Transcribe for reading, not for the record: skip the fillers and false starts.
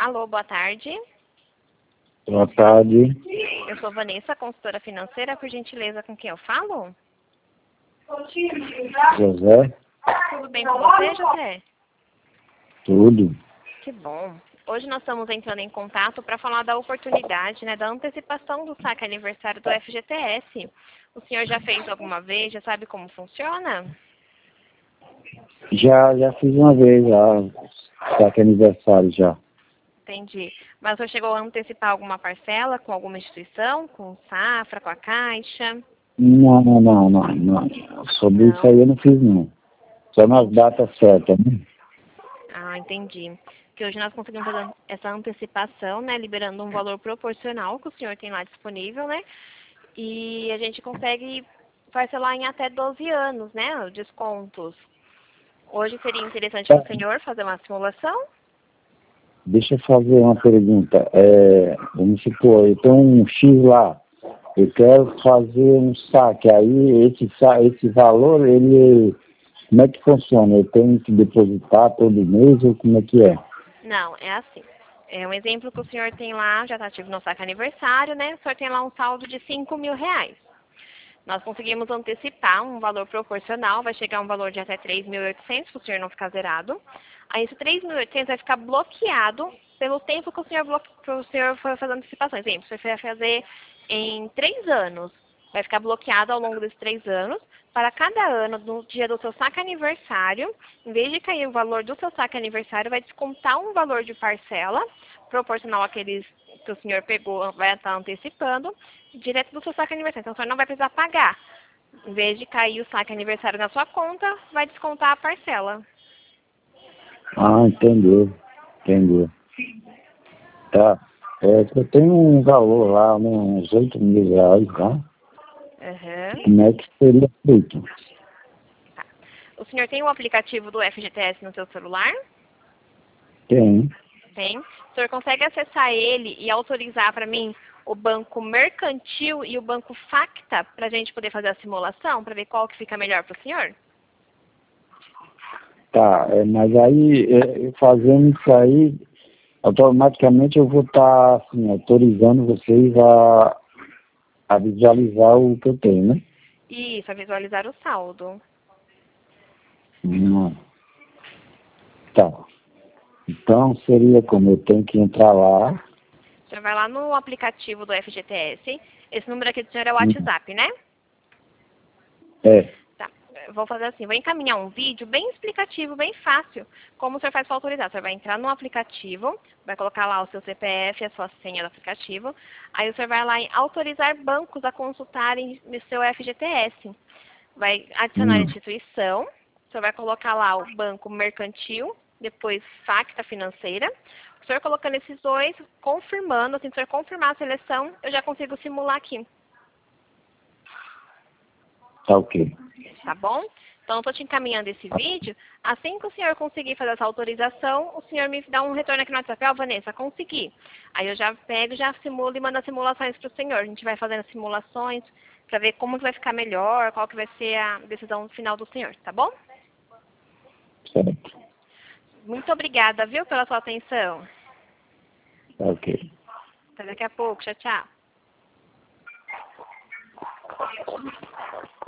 Alô, boa tarde. Boa tarde, Eu sou Vanessa, consultora financeira. Por gentileza, com quem eu falo? José. Tudo bem com você, José? Tudo. Que bom. Hoje nós estamos entrando em contato para falar da oportunidade, da antecipação do saque aniversário do FGTS. O senhor já fez alguma vez? Já sabe como funciona? Já fiz uma vez, já. Saque aniversário já. Entendi. Mas o senhor chegou a antecipar alguma parcela com alguma instituição? Com o Safra, com a Caixa? Não. Sobre isso aí eu não fiz não. Só nas datas certas, né? Ah, entendi. Que hoje nós conseguimos fazer essa antecipação, liberando um valor proporcional que o senhor tem lá disponível, E a gente consegue parcelar em até 12 anos, os descontos. Hoje seria interessante para o senhor fazer uma simulação? Deixa eu fazer uma pergunta. Vamos supor, eu tenho um X lá. Eu quero fazer um saque. Aí esse valor, como é que funciona? Eu tenho que depositar todo mês ou como é que é? Não, é assim. É um exemplo que o senhor tem lá, já está ativo no saque aniversário, O senhor tem lá um saldo de R$ 5.000. Nós conseguimos antecipar um valor proporcional, vai chegar a um valor de até 3.800 para o senhor não ficar zerado. Aí esse 3.800 vai ficar bloqueado pelo tempo que o senhor for fazer antecipação. Exemplo, se você vai fazer em 3 anos, vai ficar bloqueado ao longo desses 3 anos. Para cada ano, no dia do seu saque aniversário, em vez de cair o valor do seu saque aniversário, vai descontar um valor de parcela, proporcional àqueles que o senhor pegou, vai estar antecipando, direto do seu saque aniversário. Então, o senhor não vai precisar pagar. Em vez de cair o saque aniversário na sua conta, vai descontar a parcela. Ah, entendeu. Tá. Eu tenho um valor lá, né, uns R$ 8.000, tá? Uhum. Como é que seria feito? Tá. O senhor tem o aplicativo do FGTS no seu celular? Tem. Tem. O senhor consegue acessar ele e autorizar para mim o banco mercantil e o banco Facta para a gente poder fazer a simulação, para ver qual que fica melhor para o senhor? Tá, mas aí, fazendo isso aí, automaticamente eu vou estar, assim, autorizando vocês a visualizar o que eu tenho, né? Isso, a visualizar o saldo. Não. Tá. Então, seria como eu tenho que entrar lá. O senhor vai lá no aplicativo do FGTS. Esse número aqui do senhor é o WhatsApp, né? É. Tá. Eu vou fazer assim, vou encaminhar um vídeo bem explicativo, bem fácil, como o senhor faz para autorizar. O senhor vai entrar no aplicativo, vai colocar lá o seu CPF, a sua senha do aplicativo. Aí o senhor vai lá em autorizar bancos a consultarem o seu FGTS. Vai adicionar a instituição, o senhor vai colocar lá o banco mercantil, depois Facta Financeira. O senhor colocando esses dois, confirmando, assim, se o senhor confirmar a seleção, eu já consigo simular aqui. Tá ok. Tá bom? Então, eu estou te encaminhando esse vídeo. Assim que o senhor conseguir fazer essa autorização, o senhor me dá um retorno aqui no WhatsApp. Ó, Vanessa, consegui. Aí eu já pego, já simulo e mando as simulações para o senhor. A gente vai fazendo as simulações para ver como que vai ficar melhor, qual que vai ser a decisão final do senhor, tá bom? Certo. Muito obrigada, viu, pela sua atenção. Tá ok. Até daqui a pouco. Tchau, tchau.